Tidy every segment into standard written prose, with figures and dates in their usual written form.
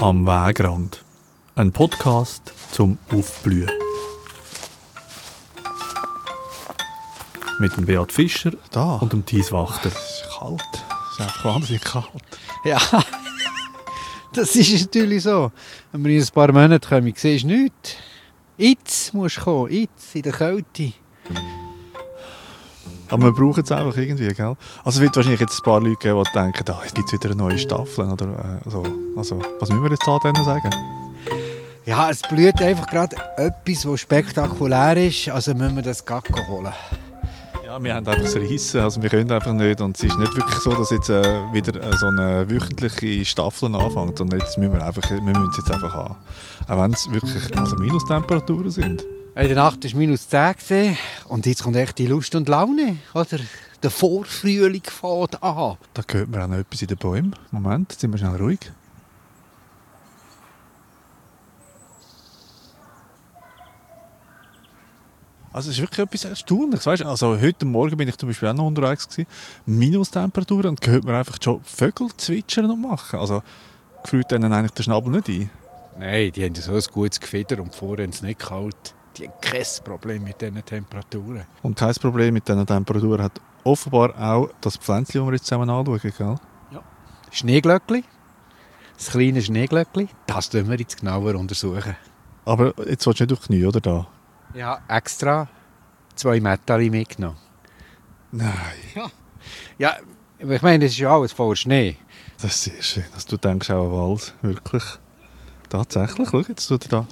Am Wegrand. Ein Podcast zum Aufblühen. Mit dem Beat Fischer Da. und dem Thies Wachter. Es ist kalt. Es ist einfach wahnsinnig kalt. Ja, das ist natürlich so. Wenn wir in ein paar Monaten kommen, siehst du nichts. Jetzt musst du kommen, jetzt, in der Kälte. Aber wir brauchen es einfach irgendwie, gell? Also es wird wahrscheinlich jetzt ein paar Leute geben, die denken, jetzt gibt es wieder eine neue Staffel. Oder, also, was müssen wir jetzt da denen sagen? Ja, es blüht einfach gerade etwas, was spektakulär ist. Also müssen wir das Gacko holen. Ja, wir haben einfach das Reissen, also wir können einfach nicht. Und es ist nicht wirklich so, dass jetzt wieder so eine wöchentliche Staffel anfängt. Und jetzt müssen wir es jetzt einfach haben. Auch wenn es wirklich Minustemperaturen sind. In der Nacht war es -10 gewesen. Und jetzt kommt echt die Lust und Laune. Oder? Der Vorfrühling fängt an. Da hört man auch noch etwas in den Bäumen. Moment, jetzt sind wir schnell ruhig. Also es ist wirklich etwas Erstaunliches. Weißt? Also heute Morgen bin ich zum Beispiel auch noch unterwegs gewesen. Minustemperaturen und hört man einfach schon Vögel zwitschern und machen. Also gefühlt denen eigentlich der Schnabel nicht ein. Nein, die haben so ein gutes Gefieder und vorher ist es nicht kalt. Die haben kein Problem mit diesen Temperaturen. Und kein Problem mit diesen Temperaturen hat offenbar auch das Pflänzchen, das wir jetzt zusammen anschauen. Gell? Ja. Schneeglöckli. Das kleine Schneeglöckli. Das tun wir jetzt genauer untersuchen. Aber jetzt willst du nicht auf die Knie, oder da? Ja, extra 2 Metalli mitgenommen. Nein. Ja, ich meine, es ist ja alles voller Schnee. Das ist sehr schön. Also, du denkst auch an Wald. Wirklich. Tatsächlich. Schau, jetzt tut er da.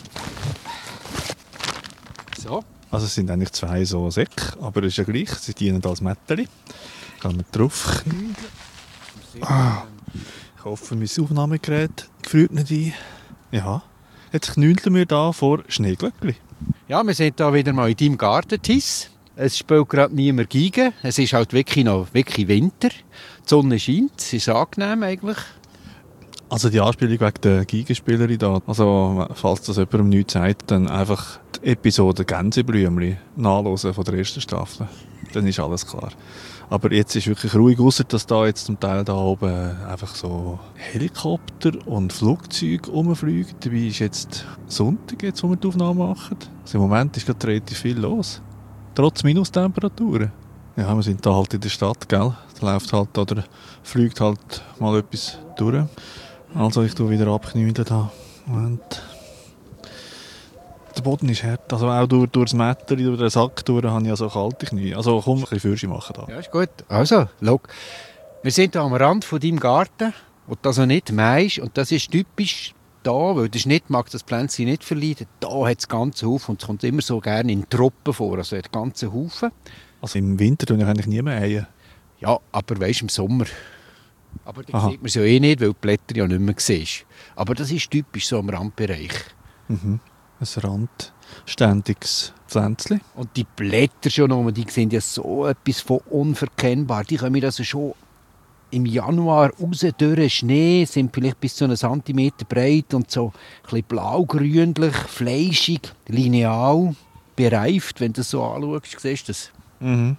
So. Also es sind eigentlich 2 so Säcke, aber es ist ja gleich. Sie dienen als Mätteli. Kann man drauf knien. Ich hoffe, mein Aufnahmegerät gefriert nicht ein. Ja. Jetzt knündeln wir hier vor Schneeglöckli. Ja, wir sind hier wieder mal in deinem Garten, Thies. Es spielt gerade niemand Geige. Es ist halt wirklich Winter. Die Sonne scheint. Es ist angenehm eigentlich. Also die Anspielung wegen der Geigenspielerin da. Also falls das jemandem nichts sagt, dann einfach die Episode Gänseblümli nachhören von der ersten Staffel. Dann ist alles klar. Aber jetzt ist wirklich ruhig, ausser dass da jetzt zum Teil da oben einfach so Helikopter und Flugzeuge rumfliegen. Dabei ist jetzt Sonntag, jetzt, wo wir die Aufnahme machen. Also im Moment ist gerade relativ viel los. Trotz Minustemperaturen. Ja, wir sind da halt in der Stadt, gell? Da läuft halt oder fliegt halt mal etwas durch. Also ich tue wieder abknüllen da. Moment. Der Boden ist hart. Also auch durch das Meter, durch den Sack durch, habe ich ja so kalte Knie. Also komm, ein bisschen Fürsche machen da. Ja, ist gut. Also, schau. Wir sind hier am Rand von deinem Garten, wo du also nicht mähst. Und das ist typisch da, weil der Schnitt mag das Pflänzchen nicht verleiden. Da hat es ganze Haufen und es kommt immer so gerne in Truppen vor, also hat ganze Haufen. Also im Winter tue ich eigentlich nie mähen. Ja, aber weisst im Sommer. Aber da sieht man es ja eh nicht, weil die Blätter ja nicht mehr siehst. Aber das ist typisch so am Randbereich. Mhm. Ein randständiges Pflänzchen. Und die Blätter schon noch, die sind ja so etwas von unverkennbar. Die kommen also schon im Januar raus durch Schnee, sind vielleicht bis zu 1 Zentimeter breit und so ein bisschen blau-grünlich, fleischig, lineal, bereift. Wenn du das so anschaust, siehst du das. Mhm.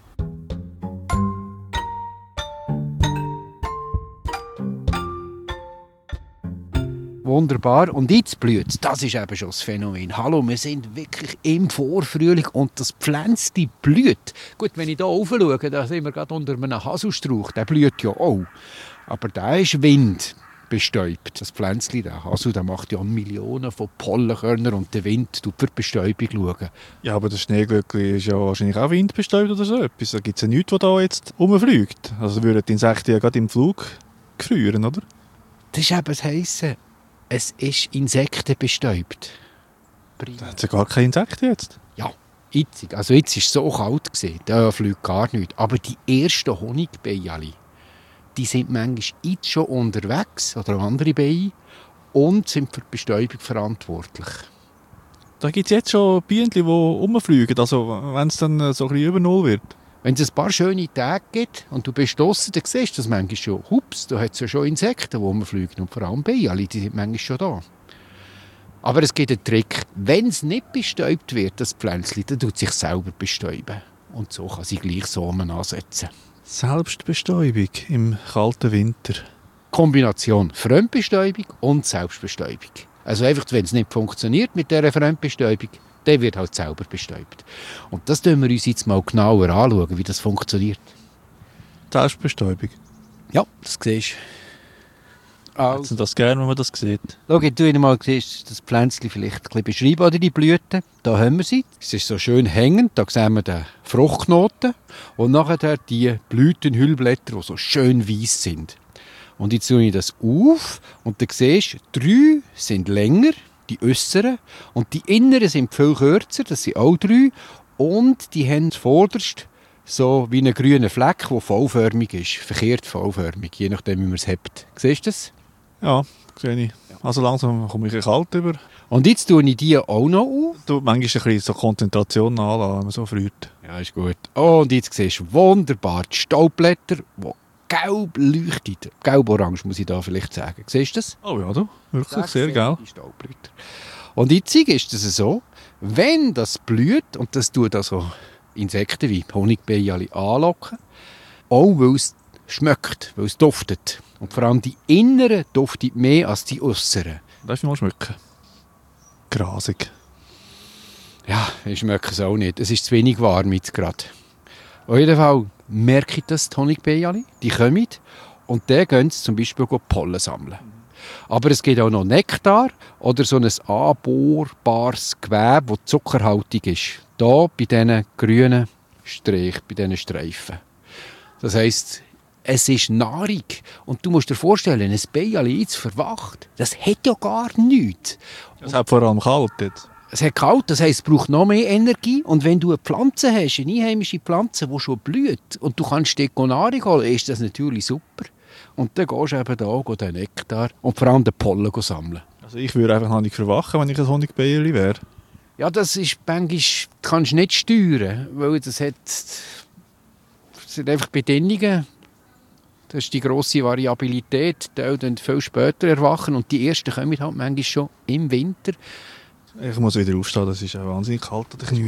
Wunderbar. Und jetzt blüht es. Das ist eben schon das Phänomen. Hallo, wir sind wirklich im Vorfrühling und das Pflänzchen blüht. Gut, wenn ich hier rauf schaue, da sind wir gerade unter einem Haselstrauch. Der blüht ja auch. Aber der ist windbestäubt. Das Pflänzchen, der Hasel, der macht ja Millionen von Pollenkörnern und der Wind tut für die Bestäubung schauen. Ja, aber das Schneeglöckli ist ja wahrscheinlich auch windbestäubt oder so etwas. Da gibt es ja nichts, was da jetzt rumfliegt. Also würden die Insekten ja gerade im Flug gefrieren, oder? Das ist eben das Heisse. Es ist insektenbestäubt. Da hat es ja gar keine Insekten jetzt. Ja, jetzt. Also jetzt war es so kalt, da fliegt gar nichts. Aber die ersten Honigbienen, die sind manchmal jetzt schon unterwegs, oder andere Bienen, und sind für die Bestäubung verantwortlich. Da gibt es jetzt schon Bienen, die rumfliegen, also wenn es dann so ein bisschen über Null wird. Wenn es ein paar schöne Tage gibt und du bist draussen, dann siehst du das manchmal schon. Hups, da hat es ja schon Insekten, die rumfliegen. Und vor allem Bienen, die sind manchmal schon da. Aber es gibt einen Trick. Wenn es nicht bestäubt wird, das Pflänzchen, dann tut es sich selber bestäuben. Und so kann sie gleich Samen ansetzen. Selbstbestäubung im kalten Winter. Kombination Fremdbestäubung und Selbstbestäubung. Also einfach, wenn es nicht funktioniert mit dieser Fremdbestäubung, dann wird halt selber bestäubt. Und das schauen wir uns jetzt mal genauer anschauen, wie das funktioniert. Selbstbestäubung. Ja, das siehst du. Hätten Sie das gerne, wenn man das sieht? Schau, du Ihnen mal siehst, das Pflänzchen vielleicht ein bisschen beschreiben, oder die Blüten. Da haben wir sie. Es ist so schön hängend. Da sehen wir den Fruchtknoten. Und nachher die Blütenhüllblätter, die so schön weiss sind. Und jetzt tue ich das auf. Und dann siehst du, 3 sind länger, die äußeren. Und die inneren sind viel kürzer, das sind auch 3. Und die haben vorderst so wie einen grünen Fleck, der V-förmig ist. Verkehrt V-förmig, je nachdem, wie man es hebt. Siehst du das? Ja, sehe ich. Also langsam komme ich kalt über. Und jetzt tue ich die auch noch auf. Du manchmal ein bisschen so Konzentration anlassen, wenn man so friert. Ja, ist gut. Und jetzt siehst du wunderbar die Staubblätter, die gelb leuchten. Gelb-orange muss ich da vielleicht sagen. Siehst du das? Oh ja, du. Wirklich sehr geil. Die Staubblätter. Und jetzt ist es so, wenn das blüht, und das tut also Insekten wie Honigbienen anlocken, auch weil es schmeckt, weil es duftet. Und vor allem die inneren duften mehr als die äußeren. Darf ich mal schmecken? Grasig. Ja, ich schmecke es auch nicht. Es ist zu wenig warm jetzt gerade. Auf jeden Fall merke ich das, die Honigbienen. Die kommen und dann gehen sie zum Beispiel Pollen sammeln. Aber es gibt auch noch Nektar oder so ein anbohrbares Gewebe, das zuckerhaltig ist. Hier bei diesen grünen Streichen, bei diesen Streifen. Das heisst, es ist Nahrung. Und du musst dir vorstellen, ein Bienen jetzt verwacht, das hat ja gar nichts. Es hat vor allem kalt jetzt. Es hat kalt, das heisst, es braucht noch mehr Energie. Und wenn du eine Pflanze hast, eine einheimische Pflanze, die schon blüht, und du kannst dir Nahrung holen, ist das natürlich super. Und dann gehst du eben da den Nektar und vor allem den Pollen sammeln. Also ich würde einfach noch nicht verwachen, wenn ich ein Honigbienen wäre. Ja, das ist manchmal, kannst du nicht steuern, weil das sind einfach Bedingungen. Das ist die grosse Variabilität, die dann viel später erwachen und die ersten kommen halt manchmal schon im Winter. Ich muss wieder aufstehen, das ist auch wahnsinnig kalt an den Knien.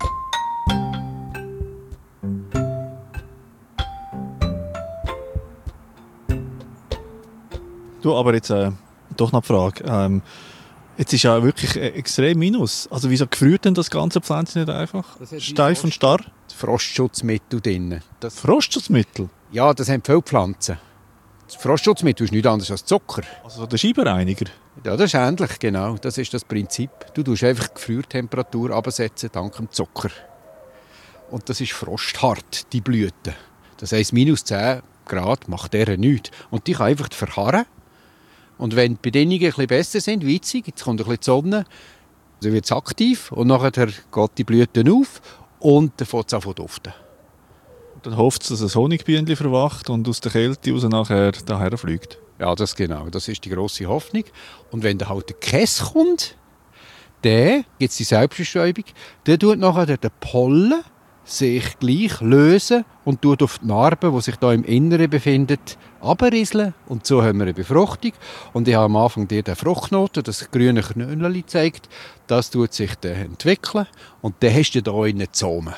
Du, aber jetzt doch noch die Frage. Jetzt ist ja wirklich extrem Minus. Also wieso gefriert denn das ganze Pflänzchen nicht einfach? Steif und starr? Frostschutzmittel drin. Frostschutzmittel? Ja, das haben viele Pflanzen. Das Frostschutzmittel ist nichts anderes als Zucker. Also der Scheibenreiniger? Ja, das ist ähnlich, genau. Das ist das Prinzip. Du tust einfach die Gefriertemperatur absetzen dank dem Zucker. Und das ist frosthart, die Blüte. Das heisst, minus 10 Grad macht der nichts. Und die kann einfach verharren. Und wenn die Bedingungen ein bisschen besser sind, wie jetzt kommt ein bisschen die Sonne, dann wird es aktiv und nachher geht die Blüte auf und dann fängt es an zu duften. Dann hofft es, dass ein Honigbienchen verwacht und aus der Kälte raus nachher daher fliegt. Ja, das genau. Das ist die grosse Hoffnung. Und wenn dann halt der Käse kommt, dann gibt es die Selbstbestäubung, dann tut nachher der Pollen sich gleich lösen und tut auf die Narbe, die sich da im Inneren befindet, abrieseln. Und so haben wir eine Befruchtung. Und ich habe am Anfang dir den Fruchtknoten, das grüne Knöllchen gezeigt. Das tut sich dann entwickeln. Und dann hast du hier innen die Samen.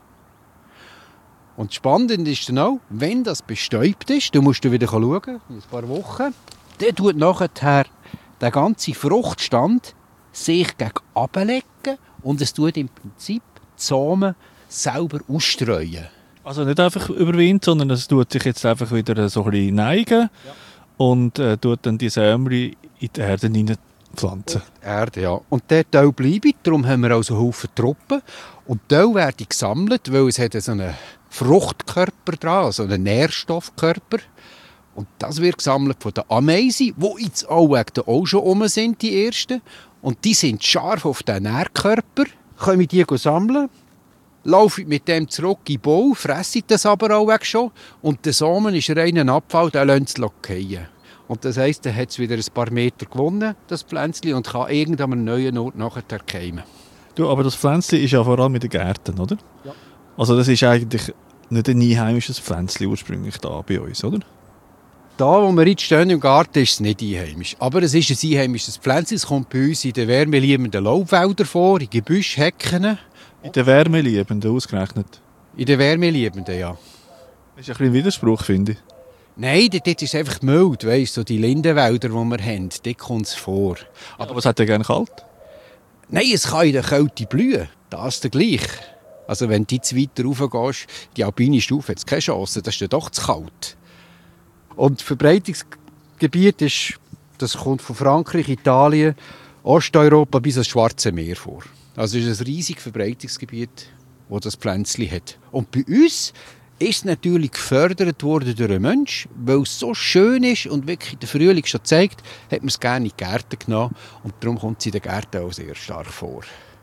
Und spannend ist dann auch, wenn das bestäubt ist, dann musst du wieder schauen, in ein paar Wochen, dann tut nachher der ganze Fruchtstand sich gegen ablegen und es tut im Prinzip die Samen selber ausstreuen. Also nicht einfach überwinden, sondern es tut sich jetzt einfach wieder so ein bisschen neigen und tut dann die Sämli in die Erde hineinpflanzen. Erde, ja. Und der Teil bleibt, darum haben wir also Haufen Truppen. Und die Teile werden gesammelt, weil es hat so einen Fruchtkörper dran, also einen Nährstoffkörper. Und das wird gesammelt von den Ameisen, die jetzt auch schon rum sind, die ersten. Und die sind scharf auf den Nährkörper, können die sammeln, laufen mit dem zurück in den Bau, fressen das aber auch schon. Und der Samen ist reiner Abfall, den lassen sie fallen. Und das heisst, dann hat es wieder ein paar Meter gewonnen, das Pflänzchen, und kann irgendwann an einem neuen Ort nachher keimen. Du, aber das Pflänzchen ist ja vor allem in den Gärten, oder? Ja. Also das ist eigentlich nicht ein einheimisches Pflänzchen ursprünglich da bei uns, oder? Da, wo wir jetzt stehen im Garten, ist es nicht einheimisch. Aber es ist ein einheimisches Pflänzchen. Es kommt bei uns in den wärmeliebenden Laubwäldern vor, in Gebüsch, Hecken. In den Wärmeliebenden ausgerechnet. In den wärmeliebenden, ja. Das ist ein bisschen ein Widerspruch, finde ich. Nein, dort ist es einfach mild, weißt du, so die Lindenwälder, die wir haben, dort kommt es vor. Aber was hat er gerne kalt? Nein, es kann in der Kälte blühen, das ist gleich. Also wenn du jetzt weiter raufgehst, die alpine Stufe, hat es keine Chance, das ist dann doch zu kalt. Und das Verbreitungsgebiet ist, das kommt von Frankreich, Italien, Osteuropa bis ans Schwarze Meer vor. Also es ist ein riesiges Verbreitungsgebiet, das das Pflänzchen hat. Und bei uns ist es natürlich gefördert worden durch einen Menschen, weil es so schön ist und wirklich der Frühling schon zeigt, hat man es gerne in die Gärten genommen und darum kommt es in den Gärten auch sehr stark vor.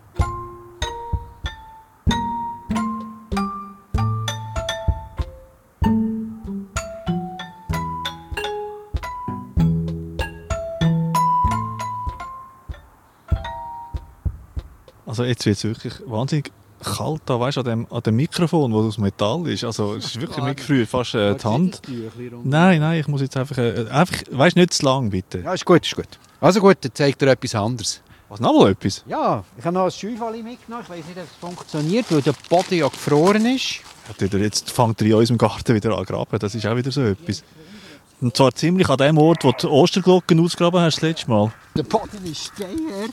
Also jetzt wird es wirklich wahnsinnig kalt da, weißt du, an dem Mikrofon, das aus Metall ist. Also es ist wirklich mitgefriert, fast die Hand. Nein, ich muss jetzt einfach weißt, nicht zu lang, bitte. Ja, ist gut, ist gut. Also gut, dann zeigt er etwas anderes. Was, noch mal etwas? Ja, ich habe noch ein Scheufalli mitgenommen. Ich weiß nicht, ob es funktioniert, weil der Boden ja gefroren ist. Jetzt fängt er in unserem Garten wieder an zu graben, das ist auch wieder so etwas. Und zwar ziemlich an dem Ort, wo du die Osterglocken ausgegraben hast das letzte Mal. Der Boden ist Steinert.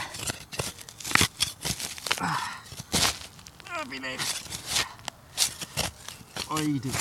Bin ich. Oi, du.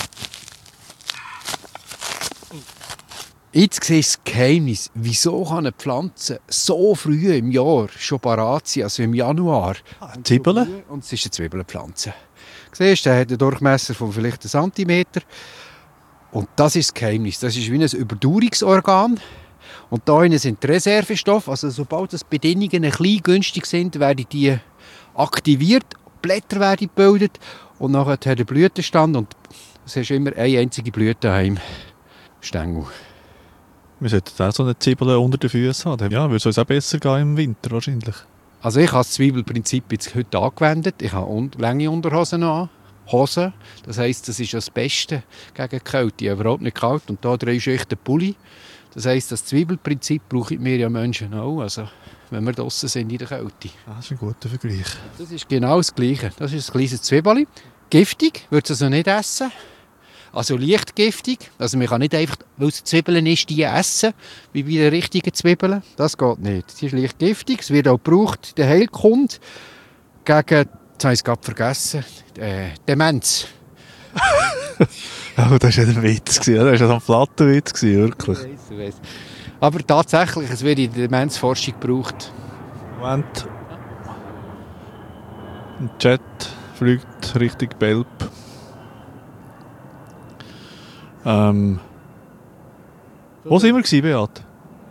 Jetzt siehst du das Geheimnis. Wieso kann eine Pflanze so früh im Jahr schon parat sein, also im Januar? Zwiebeln? Und es ist eine Zwiebelpflanze. Siehst du, der hat einen Durchmesser von vielleicht 1 Zentimeter. Und das ist das Geheimnis. Das ist wie ein Überdauerungsorgan. Und da sind die Reservestoffe. Also sobald die Bedingungen ein bisschen günstig sind, werden die aktiviert. Blätter werden gebildet und nachher hat er Blütenstand und es ist immer eine einzige Blüte im Stängel. Wir sollten auch so eine Zwiebel unter den Füßen haben. Ja, würde es uns auch besser gehen im Winter wahrscheinlich. Also ich habe das Zwiebelprinzip jetzt heute angewendet. Ich habe lange Unterhosen an. Hosen. Das heisst, das ist das Beste gegen die Kälte. Überhaupt nicht kalt. Und da 3 Schichten Pulli. Das heisst, das Zwiebelprinzip brauchen wir ja Menschen auch. Also wenn wir draussen sind in der Kälte. Das ist ein guter Vergleich. Das ist genau das Gleiche. Das ist ein kleines Zwiebeli. Giftig, würde es also nicht essen. Also leicht giftig. Also man kann nicht einfach, weil es Zwiebeln ist, die essen, wie bei den richtigen Zwiebeln. Das geht nicht. Sie ist leicht giftig. Es wird auch gebraucht, der Heilkunde, gegen, jetzt habe ich es gerade vergessen, Demenz. Oh, das war ja ein Witz. Das war ja ein Flattenwitz, wirklich. Ich weiss. Aber tatsächlich, es wird in der Demenzforschung gebraucht. Moment. Ein Jet fliegt Richtung Belp. Wo sind wir, Beat?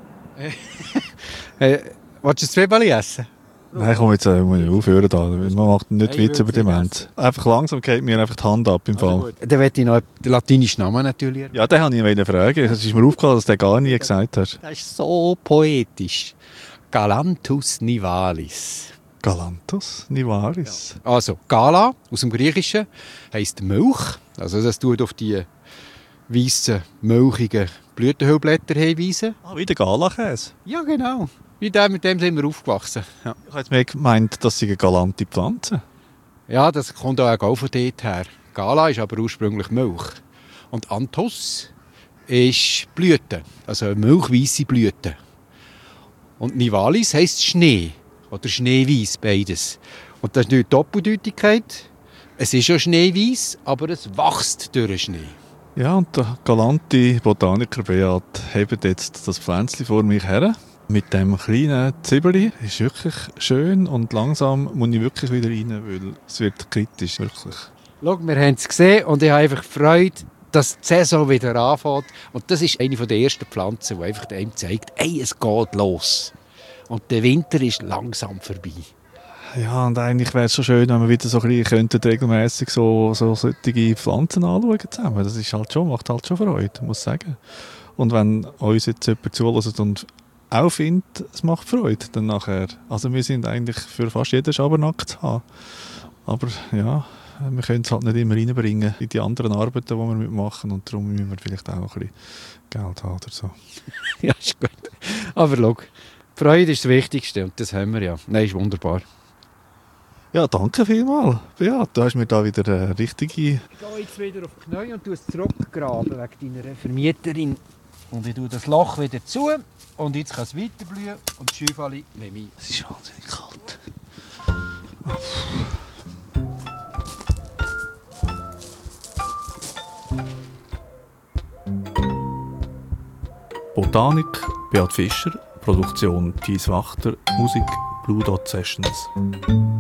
Willst du ein Zwiebeli essen? Nein, komm, jetzt muss ich aufhören da. Man macht nicht Witz über Demenz. Einfach langsam geht mir einfach die Hand ab im Fall. Dann möchte ich noch den latinischen Namen natürlich. Ja, den wollte ich fragen. Es ist mir aufgefallen, dass du den gar nie gesagt hast. Das ist so poetisch. Galanthus nivalis. Galanthus nivalis. Ja. Also, Gala aus dem Griechischen heisst Milch. Also das tut auf die weißen, milchigen Blütenhüllblätter hinweisen. Ah, wie der Galakäse. Ja, genau. Mit dem sind wir aufgewachsen. Ja, Ich habe jetzt mehr gemeint, das sind galante Pflanzen. ja, das kommt auch von dort her. Gala ist aber ursprünglich Milch. Und Anthus ist Blüte, also milchweisse Blüte. Und Nivalis heisst Schnee oder schneeweiß, beides. Und das ist nicht die Doppeldeutigkeit. Es ist ja schneeweiß, aber es wächst durch den Schnee. Ja, und der galante Botaniker Beat hebt jetzt das Pflänzchen vor mich her. Mit dem kleinen Zwiebeli. Ist wirklich schön und langsam muss ich wirklich wieder rein, weil es wird kritisch, wirklich. Schau, wir haben es gesehen und ich habe einfach Freude, dass die Saison wieder anfängt. Und das ist eine der ersten Pflanzen, die einfach einem zeigt, ey, es geht los. Und der Winter ist langsam vorbei. Ja, und eigentlich wäre es schon schön, wenn wir wieder so ein bisschen regelmässig so solche Pflanzen anschauen zusammen. Das ist halt schon, macht halt schon Freude, muss ich sagen. Und wenn uns jetzt jemand zuhört und auch findet, es macht Freude, dann nachher. Also wir sind eigentlich für fast jeden Schabernack zu haben. Aber ja, wir können es halt nicht immer reinbringen in die anderen Arbeiten, die wir mitmachen. Und darum müssen wir vielleicht auch ein bisschen Geld haben oder so. Ja, ist gut. Aber schau, Freude ist das Wichtigste und das haben wir ja. Nein, ist wunderbar. Ja, danke vielmals. Beat, du hast mir da wieder eine richtige... Ich gehe jetzt wieder auf die Knie und tue es zurückgraben wegen deiner Vermieterin. Und ich tue das Loch wieder zu und jetzt kann es weiter blühen und die Schäufchen nehme ich. Es ist wahnsinnig kalt. Botanik Beat Fischer, Produktion Thies Wachter, Musik Blue Dot Sessions.